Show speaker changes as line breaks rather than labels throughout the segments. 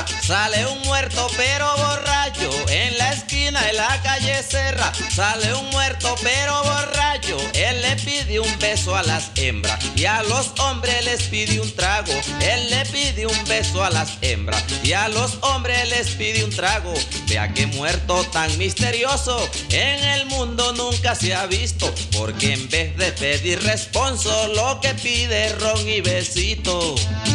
Serra, sale un muerto pero borracho, en la esquina de la calle Serra, sale un muerto pero borracho, él le pide un beso a las hembras y a los hombres les pide un trago, él le pide un beso a las hembras y a los hombres les pide un trago. Vea qué muerto tan misterioso, en el mundo nunca se ha visto, porque en vez de pedir responso, lo que pide es ron y besito.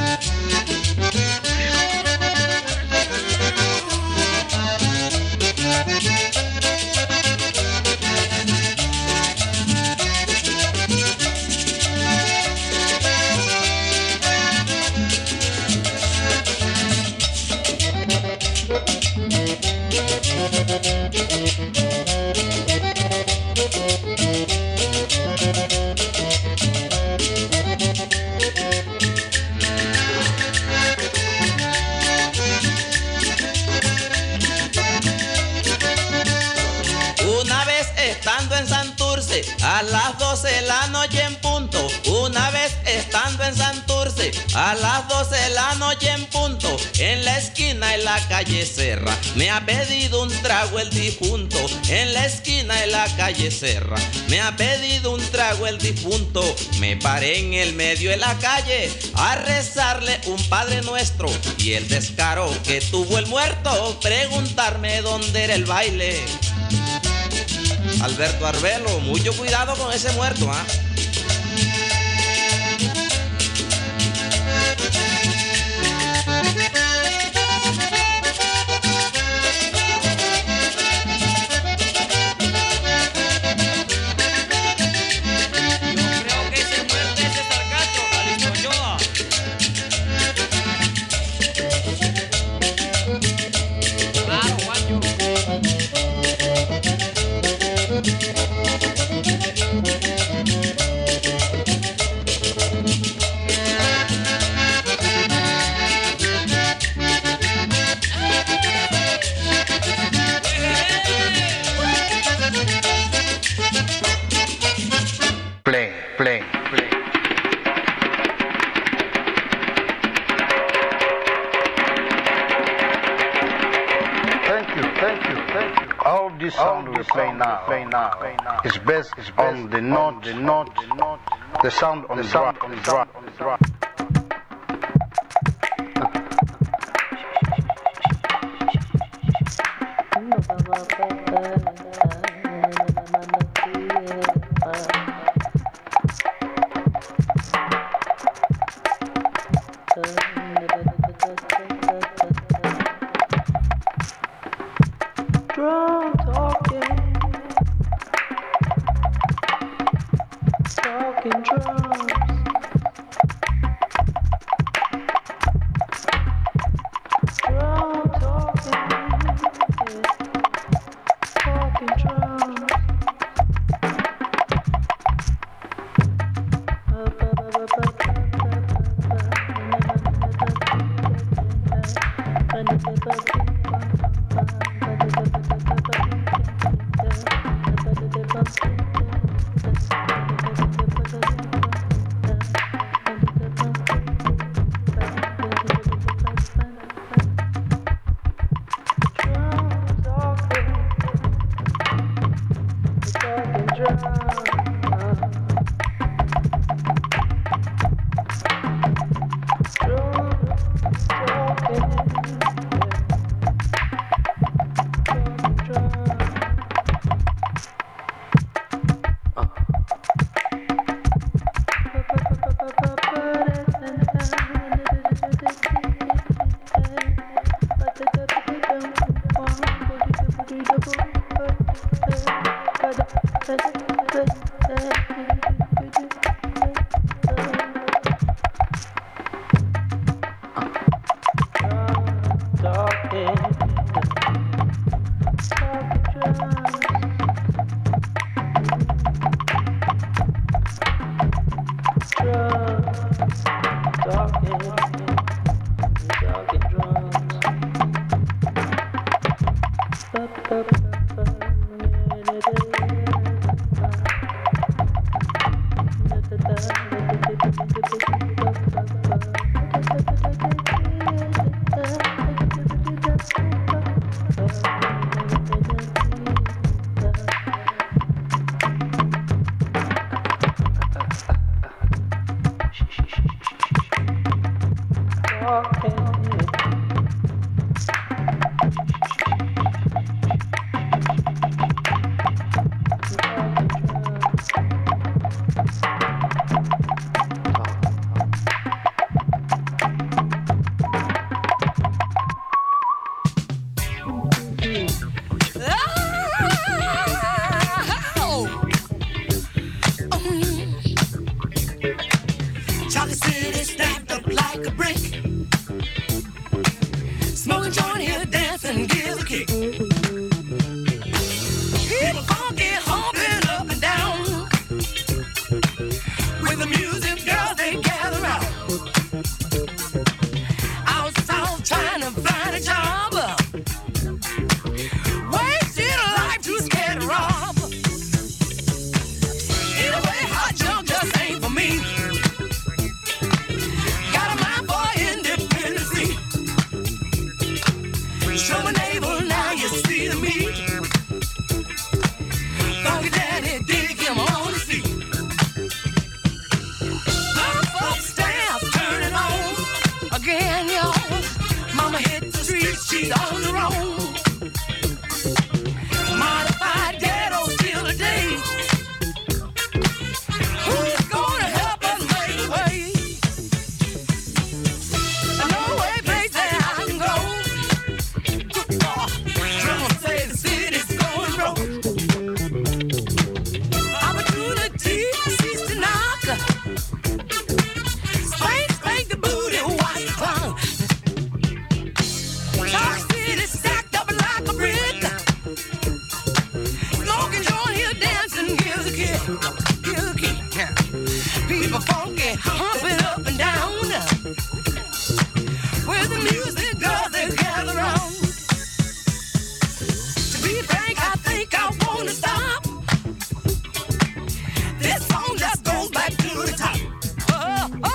A las 12 de la noche en punto, una vez estando en Santurce, a las 12 de la noche en punto, en la esquina de la calle Serra, me ha pedido un trago el difunto, en la esquina de la calle Serra, me ha pedido un trago el difunto, me paré en el medio de la calle a rezarle un Padre Nuestro, y el descaro que tuvo el muerto, preguntarme dónde era el baile. Alberto Arbelo, mucho cuidado con ese muerto, ¿ah?
This sound we play now is based on the note, the sound on the drum.
Smoking joint here, dancing, give a kick. People funky, humping up and down. With the music, girls, they gather round. Out south trying to find a job. Wasted a life too scared to rob. Anyway, hot junk just ain't for me. Got a mind for independency. Show a navel, now you see the meat. Funky daddy, dig him on the seat. Pump up staff, turn it on. Again, y'all. Mama hit the street, she's on the road. Modified ghetto still today. Who's gonna help us make a way? I know a place that I can go. Someone say the city's going broke. Opportunity sees to knock. Spank the booty, watch the fun. Talk City stacked up like a brick. Smoking joint here, dancing, gives a kick. Gives a kick. People funky, humping up and down. With the music, girls, they gather round. To be frank, I think I wanna stop. This song just goes back to the top. Oh.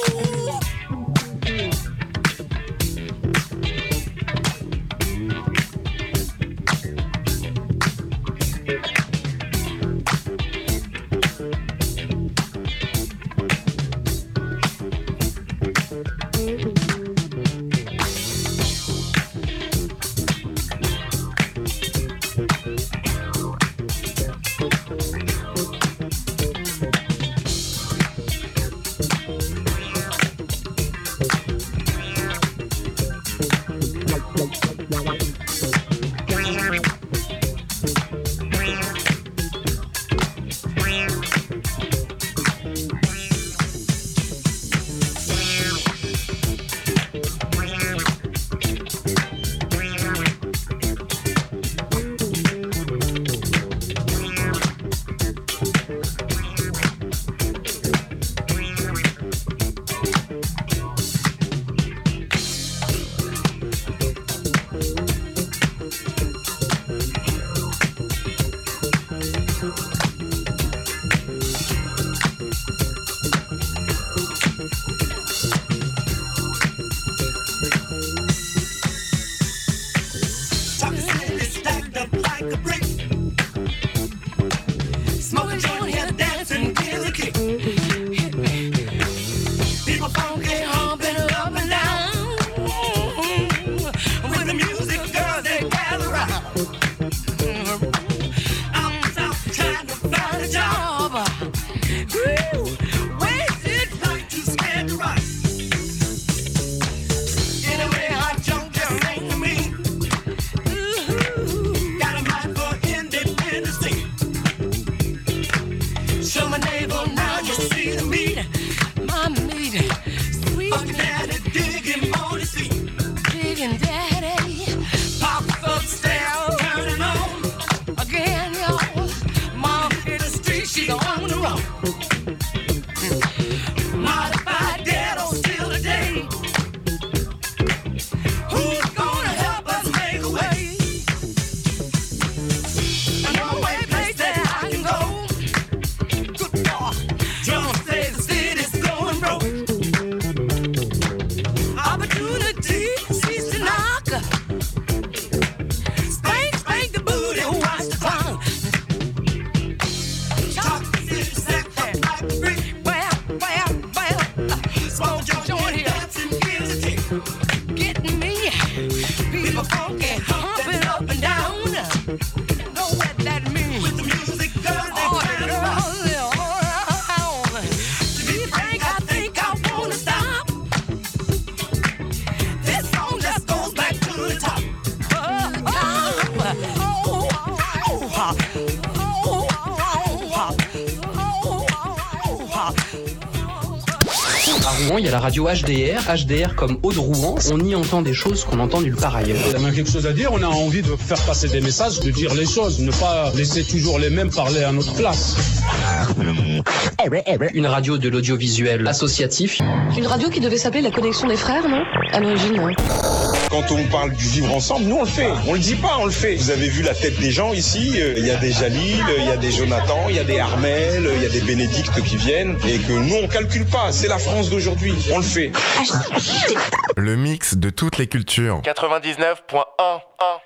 Smoking joint here, dancing, give a kick. People funky, humping up and down. With the music, girls, they gather round. Out south trying to find a job. Woo! Wasted life too scared to rock. Anyway, hot junk just ain't for me. Got a mind for independency. Show my navel, now you see the meat. My meat, sweet. Funky daddy, dig him on the seat. Digging daddy. Pops upstairs, turning on. Again, y'all. Mom hit the street, she's on the road. Modified ghetto still today. Who's gonna help us make a way? I know a place that I can go. Good Lord, drums say the city's going broke. Opportunity sees to knock. Spank the booty, watch the clown. Talk city stacked up like a brick. Well. Smoke joint here, dancing, gives a kick. Getting me. People funky, humping up and down. Know what that means? With the music, girls, they turn around. To be frank, I think I wanna stop. This song just goes back to the top.
À Rouen, il y a la radio HDR comme Aude Rouen. On y entend des choses qu'on entend nulle part ailleurs.
On a quelque chose à dire, on a envie de faire passer des messages, de dire les choses, ne pas laisser toujours les mêmes parler à notre place.
Une radio de l'audiovisuel associatif.
Une radio qui devait s'appeler La Connexion des Frères, non? À l'origine, hein.
Quand on parle du vivre ensemble, nous on le fait. On le dit pas, on le fait. Vous avez vu la tête des gens ici. Il y a des Jalil, il y a des Jonathan, il y a des Armel, il y a des Bénédicte qui viennent. Et que nous on calcule pas. C'est la France d'aujourd'hui. On le fait.
Le mix de toutes les cultures.
99.1.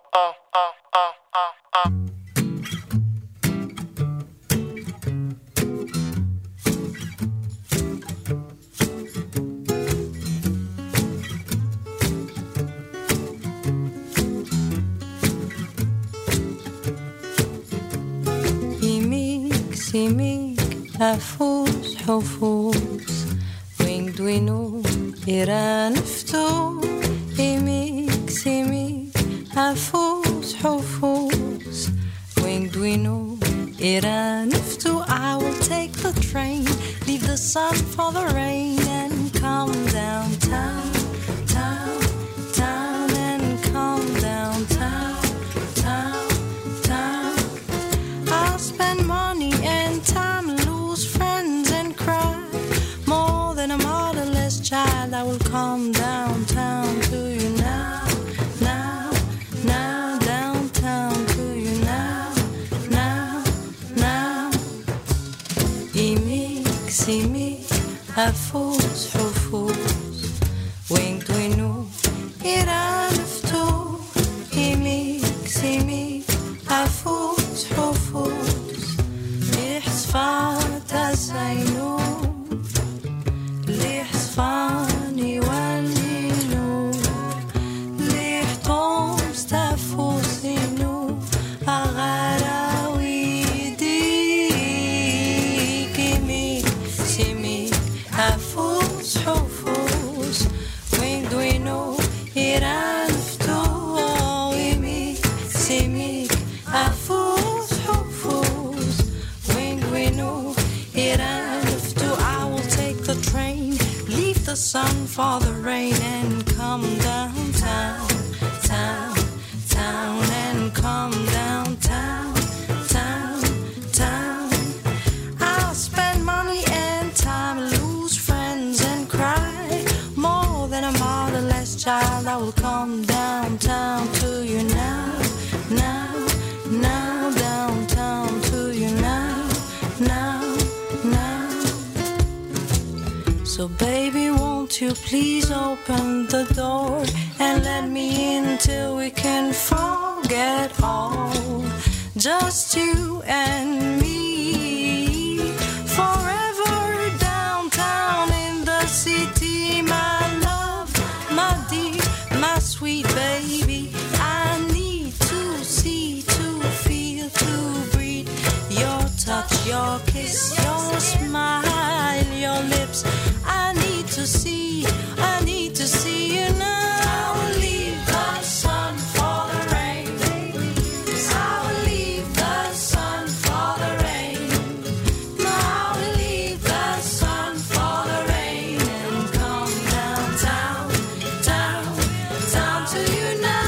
أفوز حفوز وين دوينو إيران فتو إيميك سيميك أفوز حفوز وين دوينو إيران فتو I will take the train, leave the sun for the rain and come downtown, town, town and come downtown, town, town. I'll spend money and time, friends and cry more than a motherless child. I will come downtown to you now, now, now, downtown to you now, now, now. إيميك سيميك أفوز حفوز وين دوينو إيران فتو إيميك سيميك أفوز حفوز يحصفان تزينو ليح صفاني والنور ليح طوم ستفوسينو أغراوي ديك مي سيمي أفوس حفوس وين دوينو إيران فتو ويمي سيمي أفوس حفوس وين دوينو إيران the train, leave the sun for the rain and come downtown, town, town and come downtown, town, town. I'll spend money and time, lose friends and cry more than a motherless child. I will come downtown to you now, now, now, downtown to you now, now, now. So baby, won't you please open the door and let me in till we can forget all, just you and me, forever downtown in the city, my love, my dear, my sweet baby. I need to see, to feel, to breathe your touch, your kiss, your smile, your lips. I need to see you now. I will leave the sun for the rain. I will leave the sun for the rain. No, I will leave the sun for the rain and come downtown, town, town to you now.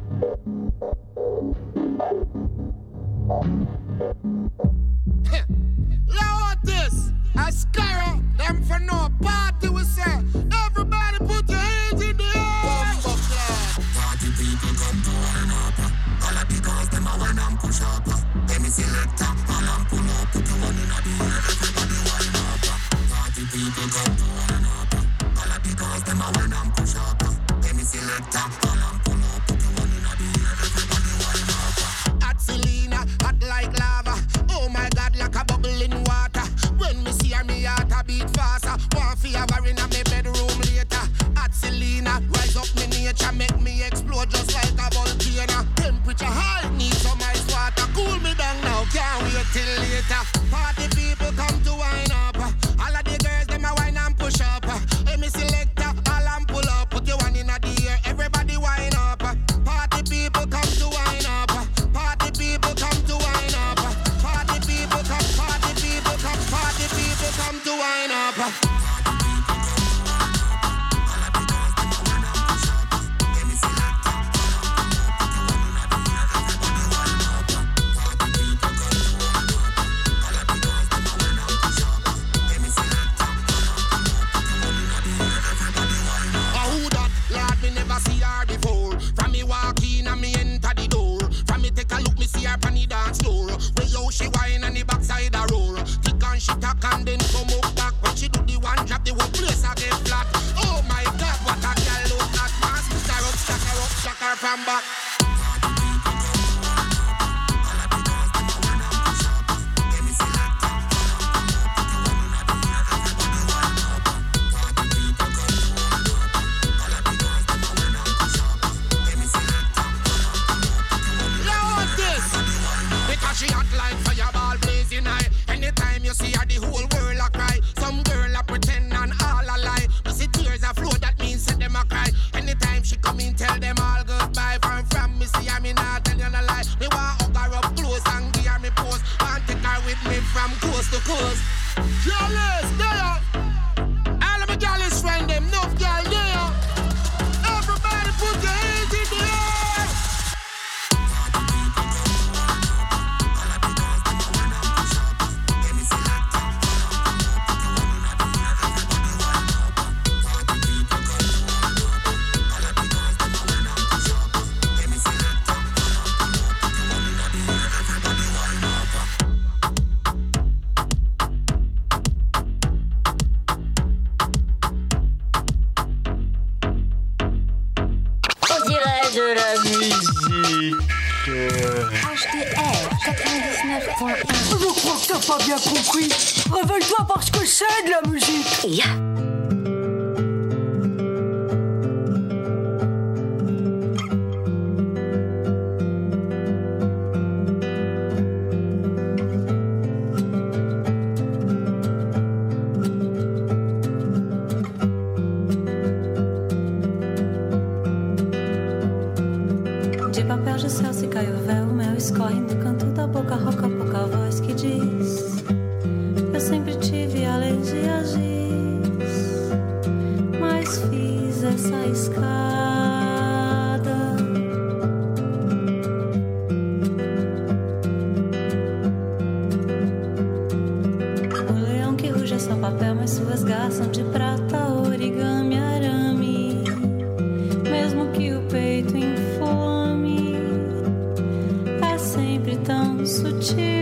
Lord, this a scarrow, them for no party we say. Everybody put your hands in the air. Party people come to wine up. All of the girls them a wine and push up. Let me select up, all and pull up. Put your one in the air, everybody wine up. Party people come to wine up. All of the girls them a wine and push up. Let me select up, all and pull up. Put your one in the air, everybody wine up. Hot Selena, hot like lava. Oh my God, like a bubble in water. When me see her, me heart a beat faster. One fever in my bedroom later. Hot Selena, rise up me nature, make me explode just like a volcano. Temperature high, need some ice water. Cool me down now, can't wait till later. Party people come to wine up. All of the girls them a wine and push up. Hey, me selector, all and pull up. Put your one in the air, everybody wine up. Party people come to wine up. Party people come to wine up. Party people come, party people come, party people come to wine up. See her before. From me walk in and me enter the door. From me take a look, me see her on the dance floor. Where yo she whine and the backside a roll. Tick and she tack and then come up back. When she do the one drop, the whole place a get flat. Oh my God, what a girl look at. Man, stack her from back. She hot like fireball blazing high. Anytime you see her, the whole world a cry. Some girl a pretend and all a lie. You see tears a flow, that means set them a cry. Anytime she come in, tell them all goodbye. From me see her, me not tell you no lie. Me want hug her up close and give her me pose. Want take her with me from coast to coast. Jealous, there. All of my jealous friend them, enough girl there. Everybody put your hands in the air.
De la musique
HDR 99.1.
Je crois que t'as pas bien compris. Réveille-toi parce que c'est de la musique.
De papel de céu se cai o véu, o mel escorre no canto da boca, roca a pouca voz que diz: eu sempre tive alergia a giz, mas fiz essa escada. O leão que ruge é só papel, mas suas garras são de prata, origami, arame. Mesmo que o peito inflame, é sempre tão sutil.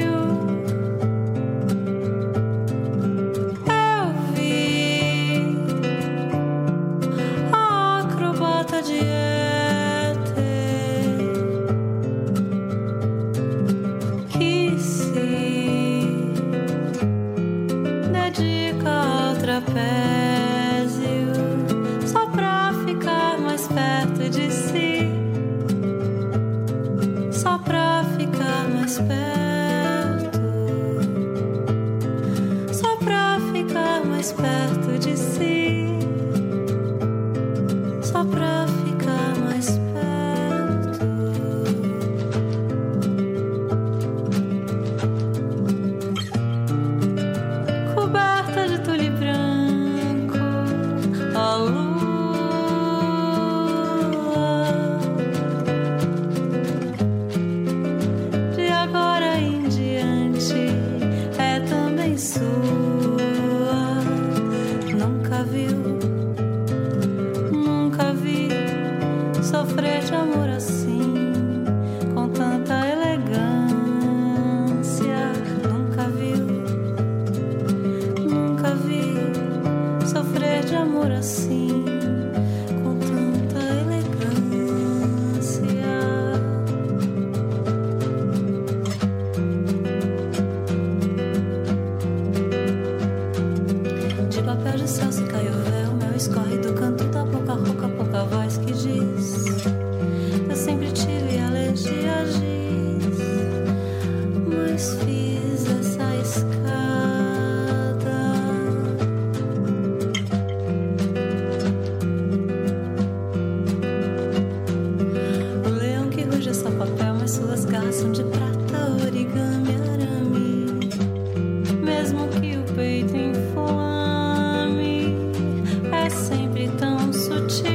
rasgaçam de prata, origami, arame. Mesmo que o peito inflame, é sempre tão sutil.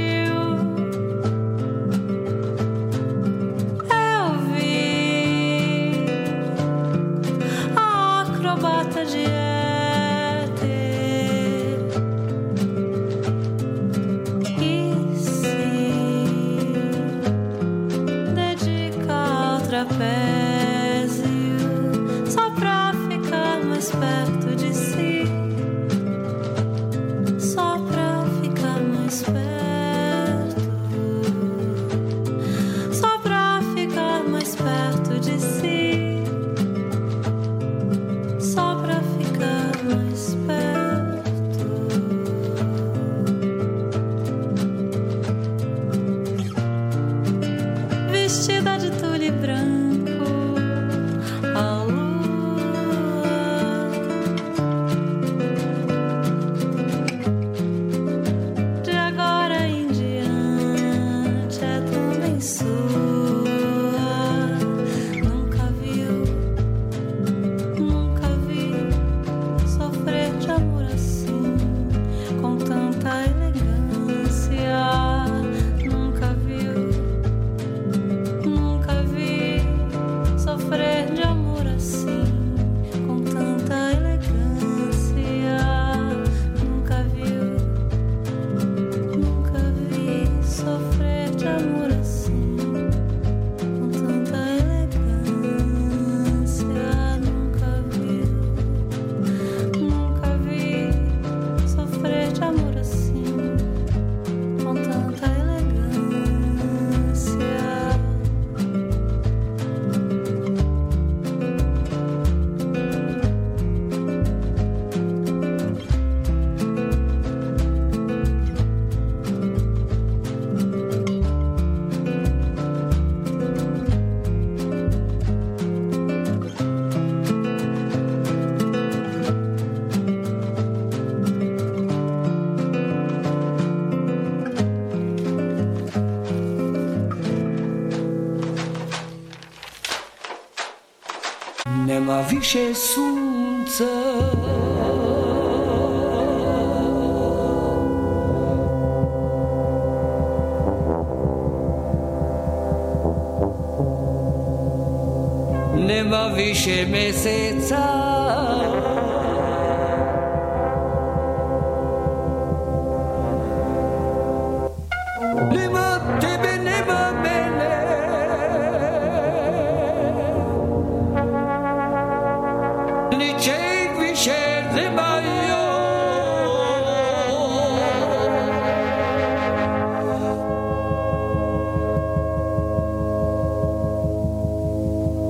Eu vi a acrobata de éter e se dedica ao trapézio só pra ficar mais perto de si, só pra ficar mais perto, só pra ficar mais perto de si, só pra ficar mais perto. Vestida de tule branco, a lua de agora em diante é também sua. Nunca vi sofrer de amor assim, com tanta elegância. Nunca vi sofrer de amor assim, com tanta elegância. Nunca vi sofrer de amor assim, com tanta elegância. Nunca vi sofrer de amor assim, com tanta elegância.
Nema više sunca, nema više meseca,